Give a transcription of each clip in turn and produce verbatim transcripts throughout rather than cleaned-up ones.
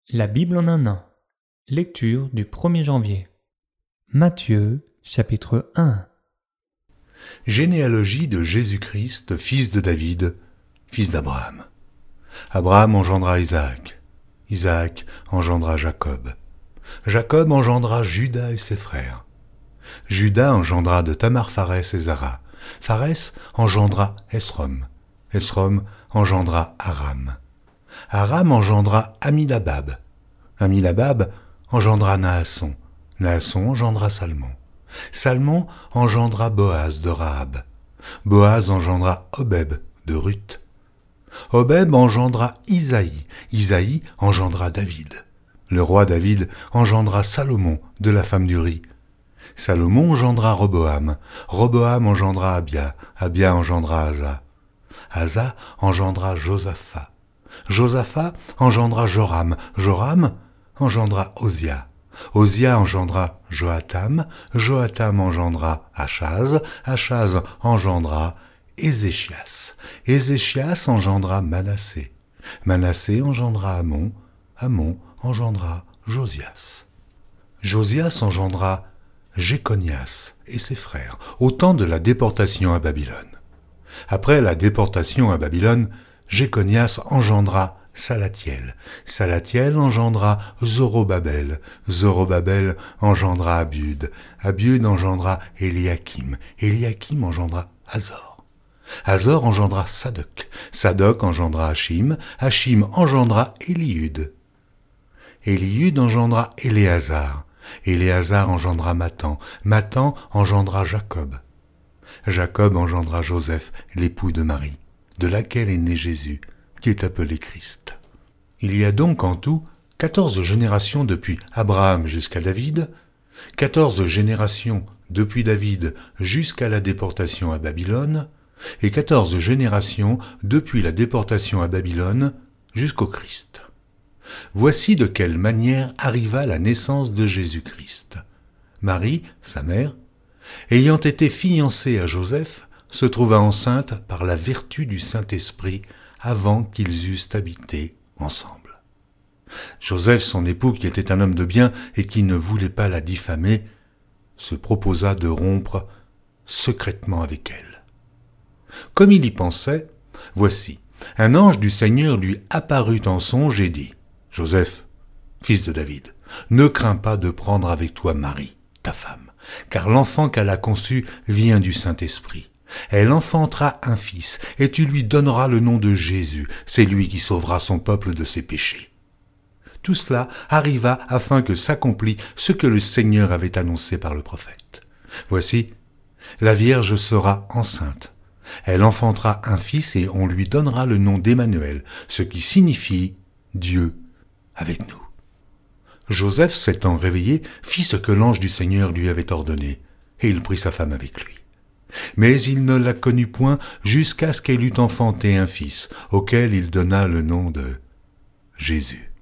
La Bible en un an. Lecture du premier janvier. Matthieu, chapitre un. Généalogie de Jésus-Christ, fils de David, fils d'Abraham. Abraham engendra Isaac. Isaac engendra Jacob. Jacob engendra Juda et ses frères. Juda engendra de Tamar Pharès et Zara. Pharès engendra Esrom. Esrom engendra Aram. Aram engendra Aminadab. Aminadab engendra Naasson. Naasson engendra Salmon. Salmon engendra Boaz de Rahab. Boaz engendra Obeb de Ruth. Obeb engendra Isaïe. Isaïe engendra David. Le roi David engendra Salomon de la femme d'Uri. Salomon engendra Roboam. Roboam engendra Abia. Abia engendra Asa. Asa engendra Josaphat. Josaphat engendra Joram. Joram engendra Osia. Osia engendra Joatam. Joatam engendra Achaz. Achaz engendra Ézéchias. Ézéchias engendra Manassé. Manassé engendra Amon. Amon engendra Josias. Josias engendra Jéconias et ses frères, au temps de la déportation à Babylone. Après la déportation à Babylone, Jéconias engendra Salatiel. Salatiel engendra Zorobabel. Zorobabel engendra Abiud. Abiud engendra Eliakim. Eliakim engendra Azor. Azor engendra Sadoc. Sadoc engendra Hachim. Hachim engendra Éliud. Éliud engendra Éléazar. Éléazar engendra Mathan. Mathan engendra Jacob. Jacob engendra Joseph, l'époux de Marie, de laquelle est né Jésus, qui est appelé Christ. Il y a donc en tout quatorze générations depuis Abraham jusqu'à David, quatorze générations depuis David jusqu'à la déportation à Babylone, et quatorze générations depuis la déportation à Babylone jusqu'au Christ. Voici de quelle manière arriva la naissance de Jésus-Christ. Marie, sa mère, ayant été fiancée à Joseph, se trouva enceinte par la vertu du Saint-Esprit avant qu'ils eussent habité ensemble. Joseph, son époux, qui était un homme de bien et qui ne voulait pas la diffamer, se proposa de rompre secrètement avec elle. Comme il y pensait, voici, un ange du Seigneur lui apparut en songe et dit : « Joseph, fils de David, ne crains pas de prendre avec toi Marie, ta femme, car l'enfant qu'elle a conçu vient du Saint-Esprit. Elle enfantera un fils, et tu lui donneras le nom de Jésus. C'est lui qui sauvera son peuple de ses péchés. » Tout cela arriva afin que s'accomplît ce que le Seigneur avait annoncé par le prophète. Voici, la Vierge sera enceinte. Elle enfantera un fils et on lui donnera le nom d'Emmanuel, ce qui signifie Dieu avec nous. Joseph, s'étant réveillé, fit ce que l'ange du Seigneur lui avait ordonné, et il prit sa femme avec lui. Mais il ne la connut point jusqu'à ce qu'elle eût enfanté un fils, auquel il donna le nom de Jésus.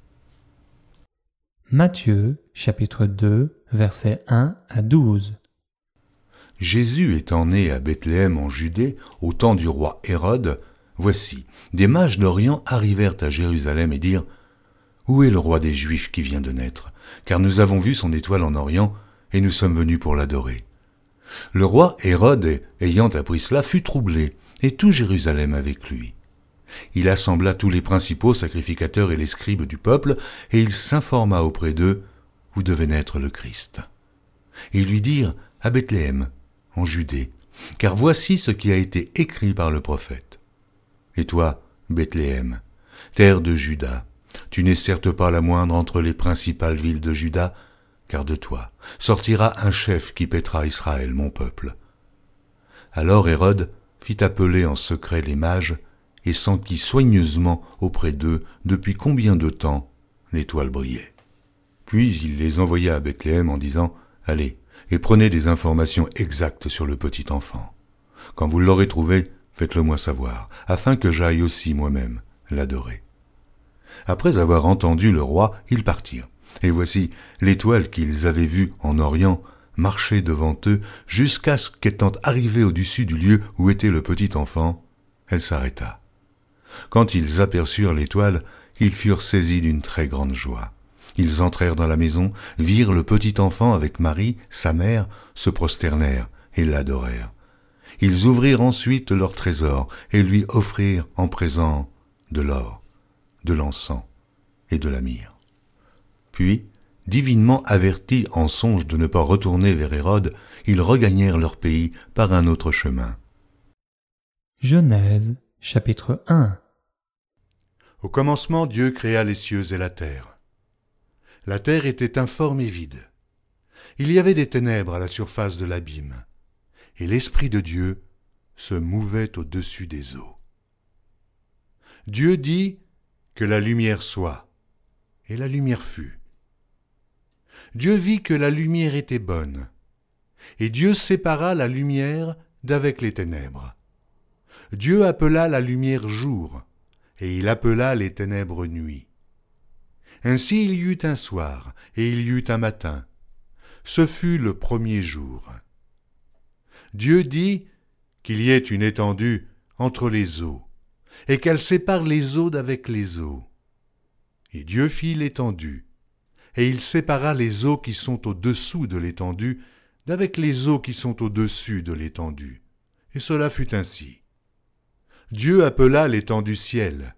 Matthieu, chapitre deux, versets un à douze. Jésus étant né à Bethléem en Judée, au temps du roi Hérode, voici, des mages d'Orient arrivèrent à Jérusalem et dirent : « Où est le roi des Juifs qui vient de naître ? Car nous avons vu son étoile en Orient, et nous sommes venus pour l'adorer. » Le roi Hérode, ayant appris cela, fut troublé, et tout Jérusalem avec lui. Il assembla tous les principaux sacrificateurs et les scribes du peuple, et il s'informa auprès d'eux où devait naître le Christ. Ils lui dirent : « À Bethléem, en Judée, car voici ce qui a été écrit par le prophète. Et toi, Bethléem, terre de Juda, tu n'es certes pas la moindre entre les principales villes de Juda, car de toi sortira un chef qui paîtra Israël, mon peuple. » Alors Hérode fit appeler en secret les mages et s'enquit soigneusement auprès d'eux depuis combien de temps l'étoile brillait. Puis il les envoya à Bethléem en disant : « Allez, et prenez des informations exactes sur le petit enfant. Quand vous l'aurez trouvé, faites-le moi savoir, afin que j'aille aussi moi-même l'adorer. » Après avoir entendu le roi, ils partirent. Et voici, l'étoile qu'ils avaient vue en Orient marchait devant eux jusqu'à ce qu'étant arrivée au-dessus du lieu où était le petit enfant, elle s'arrêta. Quand ils aperçurent l'étoile, Ils furent saisis d'une très grande joie. Ils entrèrent dans la maison, virent le petit enfant avec Marie, sa mère, se prosternèrent et l'adorèrent. Ils ouvrirent ensuite leur trésor et lui offrirent en présent de l'or, de l'encens et de la myrrhe. Puis, divinement avertis en songe de ne pas retourner vers Hérode, ils regagnèrent leur pays par un autre chemin. Genèse, chapitre un. Au commencement, Dieu créa les cieux et la terre. La terre était informe et vide. Il y avait des ténèbres à la surface de l'abîme, et l'Esprit de Dieu se mouvait au-dessus des eaux. Dieu dit que la lumière soit, et la lumière fut. Dieu vit que la lumière était bonne, et Dieu sépara la lumière d'avec les ténèbres. Dieu appela la lumière jour, et il appela les ténèbres nuit. Ainsi il y eut un soir, et il y eut un matin. Ce fut le premier jour. Dieu dit qu'il y ait une étendue entre les eaux, et qu'elle sépare les eaux d'avec les eaux. Et Dieu fit l'étendue, et il sépara les eaux qui sont au-dessous de l'étendue d'avec les eaux qui sont au-dessus de l'étendue. Et cela fut ainsi. Dieu appela l'étendue ciel.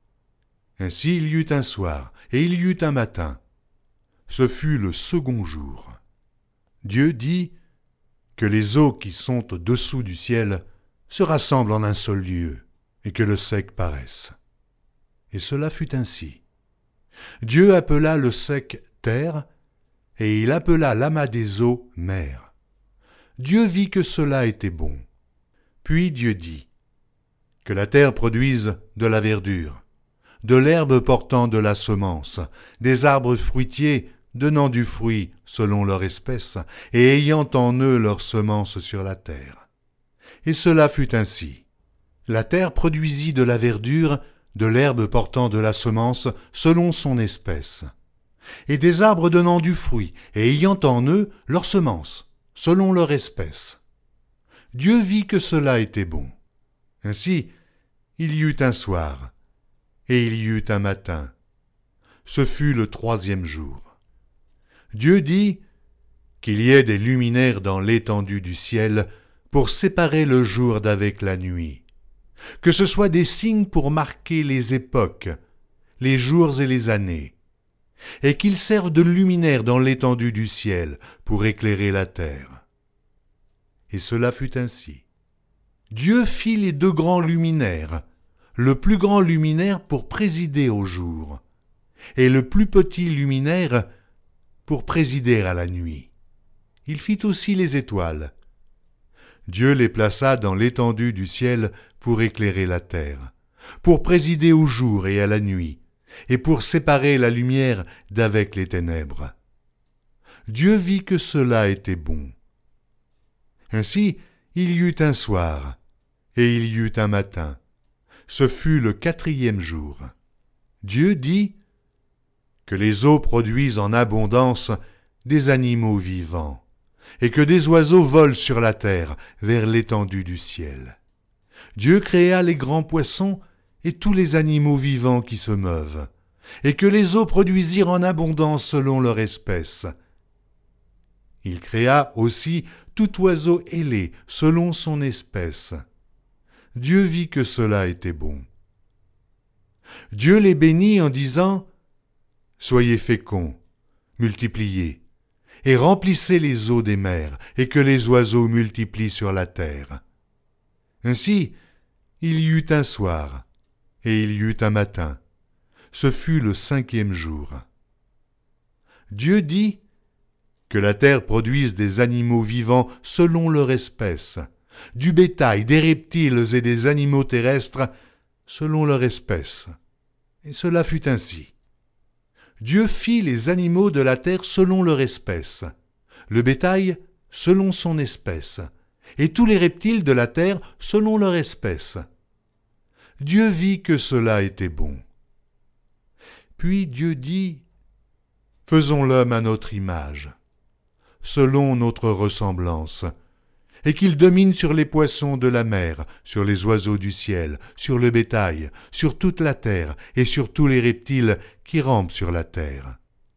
Ainsi il y eut un soir, et il y eut un matin. Ce fut le second jour. Dieu dit que les eaux qui sont au-dessous du ciel se rassemblent en un seul lieu, et que le sec paraisse. Et cela fut ainsi. Dieu appela le sec terre, et il appela l'amas des eaux mer. Dieu vit que cela était bon. Puis Dieu dit que la terre produise de la verdure, de l'herbe portant de la semence, des arbres fruitiers donnant du fruit selon leur espèce, et ayant en eux leur semence sur la terre. Et cela fut ainsi. La terre produisit de la verdure, de l'herbe portant de la semence selon son espèce, et des arbres donnant du fruit, et ayant en eux leur semence, selon leur espèce. Dieu vit que cela était bon. Ainsi, il y eut un soir, et il y eut un matin. Ce fut le troisième jour. Dieu dit qu'il y ait des luminaires dans l'étendue du ciel pour séparer le jour d'avec la nuit, que ce soit des signes pour marquer les époques, les jours et les années, et qu'ils servent de luminaires dans l'étendue du ciel pour éclairer la terre. Et cela fut ainsi. Dieu fit les deux grands luminaires, le plus grand luminaire pour présider au jour, et le plus petit luminaire pour présider à la nuit. Il fit aussi les étoiles. Dieu les plaça dans l'étendue du ciel pour éclairer la terre, pour présider au jour et à la nuit, et pour séparer la lumière d'avec les ténèbres. Dieu vit que cela était bon. Ainsi, il y eut un soir, et il y eut un matin. Ce fut le quatrième jour. Dieu dit que les eaux produisent en abondance des animaux vivants, et que des oiseaux volent sur la terre vers l'étendue du ciel. Dieu créa les grands poissons et tous les animaux vivants qui se meuvent, et que les eaux produisirent en abondance selon leur espèce. Il créa aussi tout oiseau ailé selon son espèce. Dieu vit que cela était bon. Dieu les bénit en disant « Soyez féconds, multipliez, et remplissez les eaux des mers, et que les oiseaux multiplient sur la terre. » Ainsi, il y eut un soir, et il y eut un matin. Ce fut le cinquième jour. Dieu dit que la terre produise des animaux vivants selon leur espèce, du bétail, des reptiles et des animaux terrestres selon leur espèce. Et cela fut ainsi. Dieu fit les animaux de la terre selon leur espèce, le bétail selon son espèce, et tous les reptiles de la terre selon leur espèce. Dieu vit que cela était bon. Puis Dieu dit, « Faisons l'homme à notre image, selon notre ressemblance, et qu'il domine sur les poissons de la mer, sur les oiseaux du ciel, sur le bétail, sur toute la terre et sur tous les reptiles qui rampent sur la terre.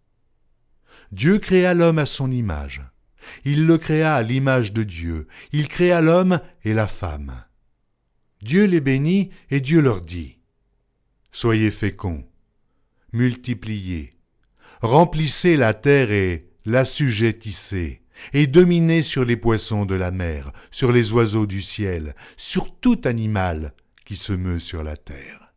Dieu créa l'homme à son image. Il le créa à l'image de Dieu. Il créa l'homme et la femme. Dieu les bénit et Dieu leur dit : Soyez féconds, multipliez, remplissez la terre et l'assujettissez, et dominez sur les poissons de la mer, sur les oiseaux du ciel, sur tout animal qui se meut sur la terre.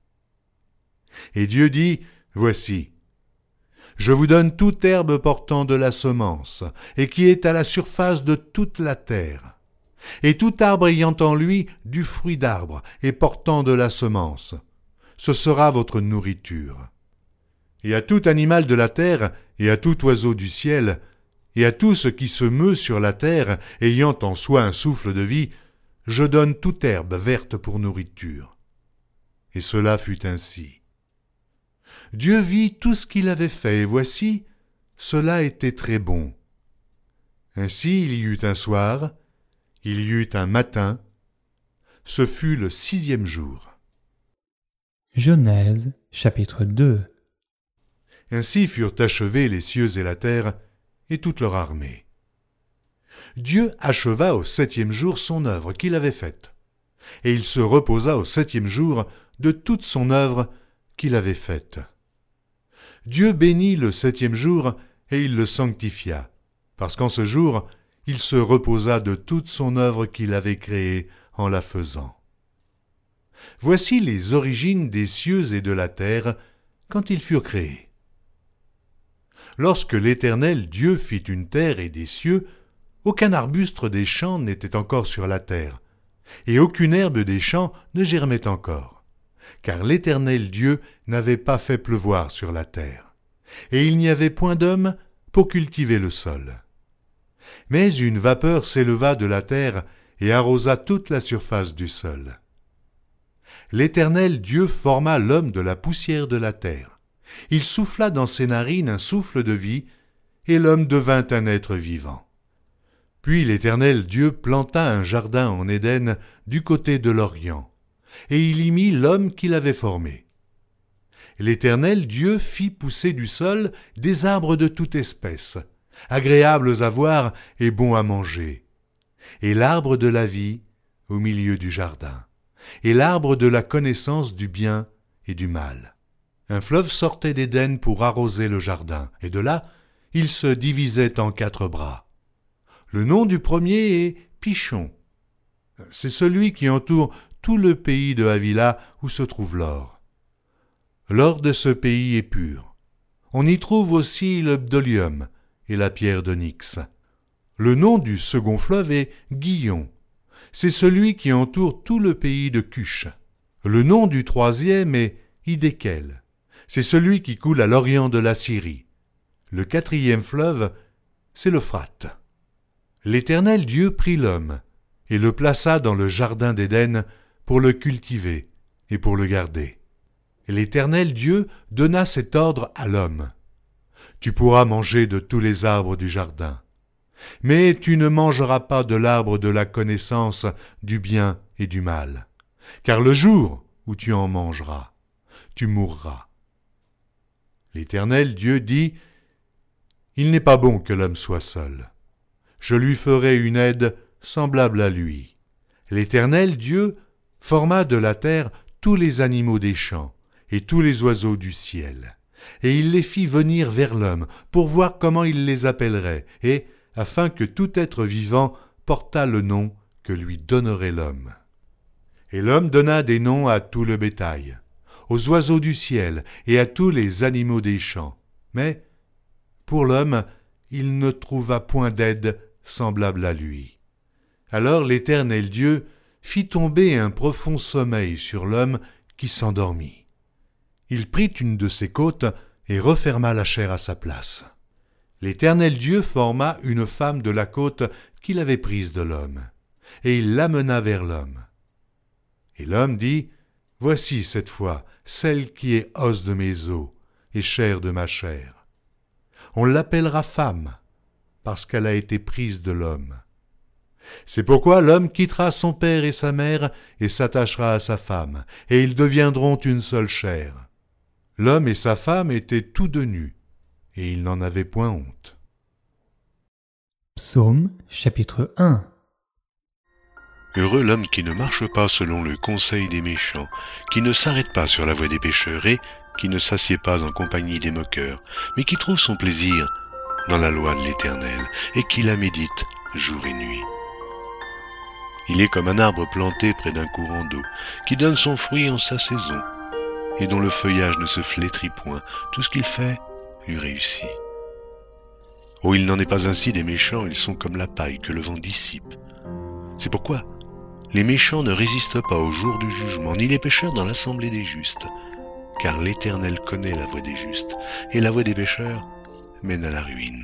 Et Dieu dit : Voici, je vous donne toute herbe portant de la semence, et qui est à la surface de toute la terre, et tout arbre ayant en lui du fruit d'arbre, et portant de la semence. Ce sera votre nourriture. Et à tout animal de la terre, et à tout oiseau du ciel, et à tout ce qui se meut sur la terre, ayant en soi un souffle de vie, je donne toute herbe verte pour nourriture. Et cela fut ainsi. Dieu vit tout ce qu'il avait fait, et voici, cela était très bon. Ainsi il y eut un soir, il y eut un matin, ce fut le sixième jour. Genèse, chapitre deux. Ainsi furent achevés les cieux et la terre, et toute leur armée. Dieu acheva au septième jour son œuvre qu'il avait faite, et il se reposa au septième jour de toute son œuvre qu'il avait faite. Dieu bénit le septième jour, et il le sanctifia, parce qu'en ce jour, il se reposa de toute son œuvre qu'il avait créée en la faisant. Voici les origines des cieux et de la terre quand ils furent créés. Lorsque l'Éternel Dieu fit une terre et des cieux, aucun arbuste des champs n'était encore sur la terre, et aucune herbe des champs ne germait encore, car l'Éternel Dieu n'avait pas fait pleuvoir sur la terre, et il n'y avait point d'homme pour cultiver le sol. Mais une vapeur s'éleva de la terre et arrosa toute la surface du sol. L'Éternel Dieu forma l'homme de la poussière de la terre. Il souffla dans ses narines un souffle de vie, et l'homme devint un être vivant. Puis l'Éternel Dieu planta un jardin en Éden du côté de l'Orient, et il y mit l'homme qu'il avait formé. L'Éternel Dieu fit pousser du sol des arbres de toute espèce, agréables à voir et bons à manger, et l'arbre de la vie au milieu du jardin, et l'arbre de la connaissance du bien et du mal. Un fleuve sortait d'Éden pour arroser le jardin, et de là, il se divisait en quatre bras. Le nom du premier est Pichon. C'est celui qui entoure tout le pays de Havila où se trouve l'or. L'or de ce pays est pur. On y trouve aussi le bdolium et la pierre d'onyx. Le nom du second fleuve est Guillon. C'est celui qui entoure tout le pays de Cush. Le nom du troisième est Hidékel. C'est celui qui coule à l'orient de la Syrie. Le quatrième fleuve, c'est l'Euphrate. L'Éternel Dieu prit l'homme et le plaça dans le jardin d'Éden pour le cultiver et pour le garder. L'Éternel Dieu donna cet ordre à l'homme. Tu pourras manger de tous les arbres du jardin, mais tu ne mangeras pas de l'arbre de la connaissance du bien et du mal, car le jour où tu en mangeras, tu mourras. L'Éternel Dieu dit : Il n'est pas bon que l'homme soit seul. Je lui ferai une aide semblable à lui. L'Éternel Dieu forma de la terre tous les animaux des champs et tous les oiseaux du ciel, et il les fit venir vers l'homme pour voir comment il les appellerait, et afin que tout être vivant portât le nom que lui donnerait l'homme. Et l'homme donna des noms à tout le bétail, aux oiseaux du ciel et à tous les animaux des champs. Mais, pour l'homme, il ne trouva point d'aide semblable à lui. Alors l'Éternel Dieu fit tomber un profond sommeil sur l'homme qui s'endormit. Il prit une de ses côtes et referma la chair à sa place. L'Éternel Dieu forma une femme de la côte qu'il avait prise de l'homme, et il l'amena vers l'homme. Et l'homme dit : Voici cette fois celle qui est os de mes os et chair de ma chair. On l'appellera femme, parce qu'elle a été prise de l'homme. C'est pourquoi l'homme quittera son père et sa mère et s'attachera à sa femme, et ils deviendront une seule chair. L'homme et sa femme étaient tous deux nus, et ils n'en avaient point honte. Psaume chapitre un. Heureux l'homme qui ne marche pas selon le conseil des méchants, qui ne s'arrête pas sur la voie des pécheurs et qui ne s'assied pas en compagnie des moqueurs, mais qui trouve son plaisir dans la loi de l'Éternel et qui la médite jour et nuit. Il est comme un arbre planté près d'un courant d'eau, qui donne son fruit en sa saison, et dont le feuillage ne se flétrit point. Tout ce qu'il fait lui réussit. Oh, il n'en est pas ainsi des méchants, ils sont comme la paille que le vent dissipe. C'est pourquoi les méchants ne résistent pas au jour du jugement, ni les pécheurs dans l'assemblée des justes, car l'Éternel connaît la voie des justes, et la voie des pécheurs mène à la ruine.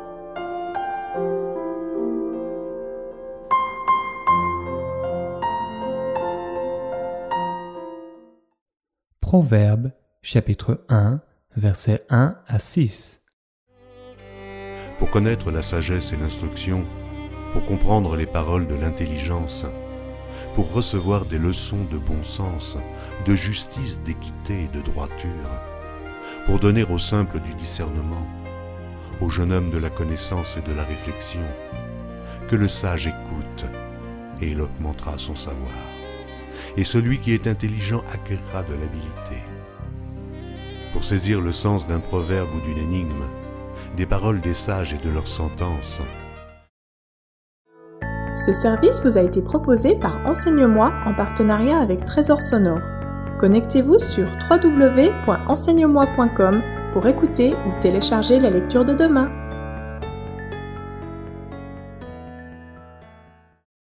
Proverbe chapitre un, versets un à six. Pour connaître la sagesse et l'instruction, pour comprendre les paroles de l'intelligence, pour recevoir des leçons de bon sens, de justice, d'équité et de droiture, pour donner au simple du discernement, au jeune homme de la connaissance et de la réflexion, que le sage écoute, et il augmentera son savoir, et celui qui est intelligent acquérera de l'habileté. Pour saisir le sens d'un proverbe ou d'une énigme, des paroles des sages et de leurs sentences. Ce service vous a été proposé par Enseigne-moi en partenariat avec Trésor Sonore. Connectez-vous sur w w w point enseigne moi point com pour écouter ou télécharger la lecture de demain.